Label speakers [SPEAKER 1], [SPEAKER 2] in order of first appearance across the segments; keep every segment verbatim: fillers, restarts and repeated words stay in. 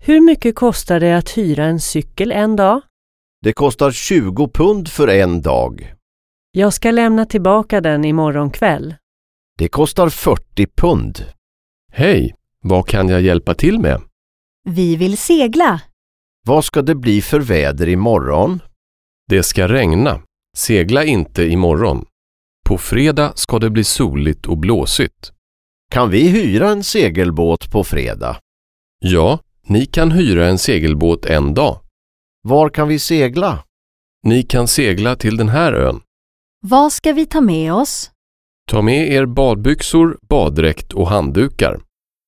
[SPEAKER 1] Hur mycket kostar det att hyra en cykel en dag?
[SPEAKER 2] Det kostar tjugo pund för en dag.
[SPEAKER 1] Jag ska lämna tillbaka den imorgon kväll.
[SPEAKER 2] Det kostar fyrtio pund.
[SPEAKER 3] Hej, vad kan jag hjälpa till med?
[SPEAKER 4] Vi vill segla.
[SPEAKER 2] Vad ska det bli för väder imorgon?
[SPEAKER 3] Det ska regna. Segla inte imorgon. På fredag ska det bli soligt och blåsigt.
[SPEAKER 2] Kan vi hyra en segelbåt på fredag?
[SPEAKER 3] Ja, ni kan hyra en segelbåt en dag.
[SPEAKER 2] Var kan vi segla?
[SPEAKER 3] Ni kan segla till den här ön.
[SPEAKER 4] Vad ska vi ta med oss?
[SPEAKER 3] Ta med er badbyxor, baddräkt och handdukar.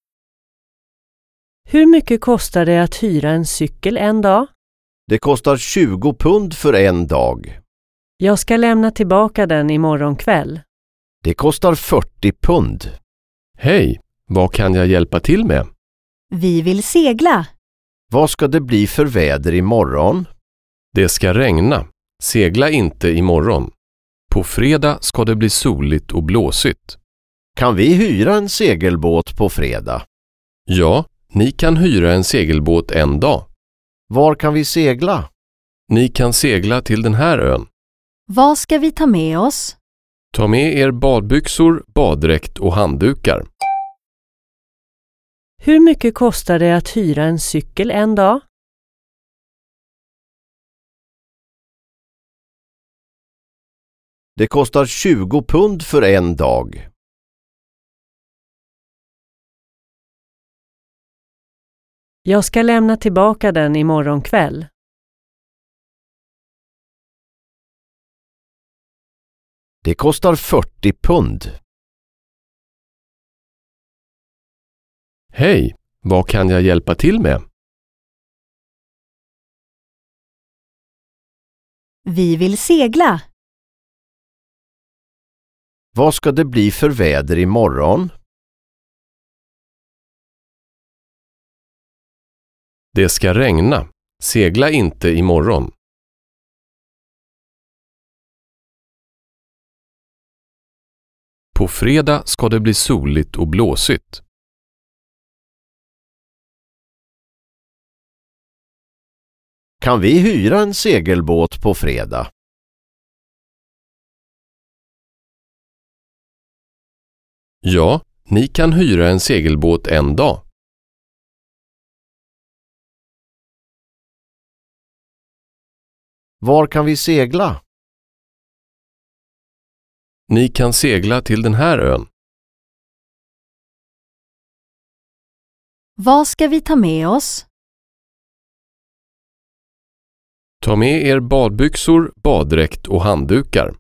[SPEAKER 1] Hur mycket kostar det att hyra en cykel en dag?
[SPEAKER 2] Det kostar tjugo pund för en dag.
[SPEAKER 1] Jag ska lämna tillbaka den imorgon kväll.
[SPEAKER 2] Det kostar fyrtio pund.
[SPEAKER 3] Hej, vad kan jag hjälpa till med?
[SPEAKER 4] Vi vill segla.
[SPEAKER 2] Vad ska det bli för väder imorgon?
[SPEAKER 3] Det ska regna. Segla inte imorgon. På fredag ska det bli soligt och blåsigt.
[SPEAKER 2] Kan vi hyra en segelbåt på fredag?
[SPEAKER 3] Ja, ni kan hyra en segelbåt en dag.
[SPEAKER 2] Var kan vi segla?
[SPEAKER 3] Ni kan segla till den här ön.
[SPEAKER 4] Vad ska vi ta med oss?
[SPEAKER 3] Ta med er badbyxor, baddräkt och handdukar.
[SPEAKER 1] Hur mycket kostar det att hyra en cykel en dag?
[SPEAKER 2] Det kostar tjugo pund för en dag.
[SPEAKER 1] Jag ska lämna tillbaka den imorgon kväll.
[SPEAKER 2] Det kostar fyrtio pund.
[SPEAKER 3] Hej, vad kan jag hjälpa till med?
[SPEAKER 4] Vi vill segla.
[SPEAKER 2] Vad ska det bli för väder imorgon?
[SPEAKER 3] Det ska regna. Segla inte imorgon. På fredag ska det bli soligt och blåsigt.
[SPEAKER 2] Kan vi hyra en segelbåt på fredag?
[SPEAKER 3] Ja, ni kan hyra en segelbåt en dag.
[SPEAKER 2] Var kan vi segla?
[SPEAKER 3] Ni kan segla till den här ön.
[SPEAKER 4] Vad ska vi ta med oss?
[SPEAKER 3] Ta med er badbyxor, baddräkt och handdukar.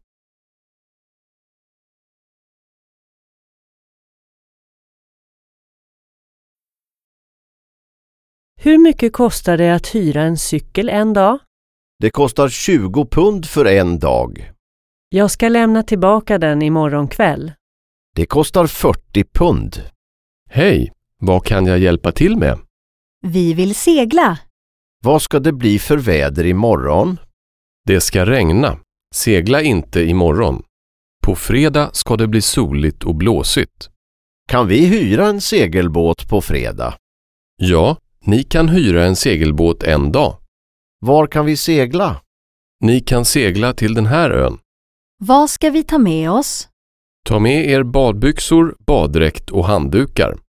[SPEAKER 1] Hur mycket kostar det att hyra en cykel en dag?
[SPEAKER 2] Det kostar tjugo pund för en dag.
[SPEAKER 1] Jag ska lämna tillbaka den imorgon kväll.
[SPEAKER 2] Det kostar fyrtio pund.
[SPEAKER 3] Hej, vad kan jag hjälpa till med?
[SPEAKER 4] Vi vill segla.
[SPEAKER 2] Vad ska det bli för väder imorgon?
[SPEAKER 3] Det ska regna. Segla inte imorgon. På fredag ska det bli soligt och blåsigt.
[SPEAKER 2] Kan vi hyra en segelbåt på fredag?
[SPEAKER 3] Ja, ni kan hyra en segelbåt en dag.
[SPEAKER 2] Var kan vi segla?
[SPEAKER 3] Ni kan segla till den här ön.
[SPEAKER 4] Vad ska vi ta med oss?
[SPEAKER 3] Ta med er badbyxor, baddräkt och handdukar.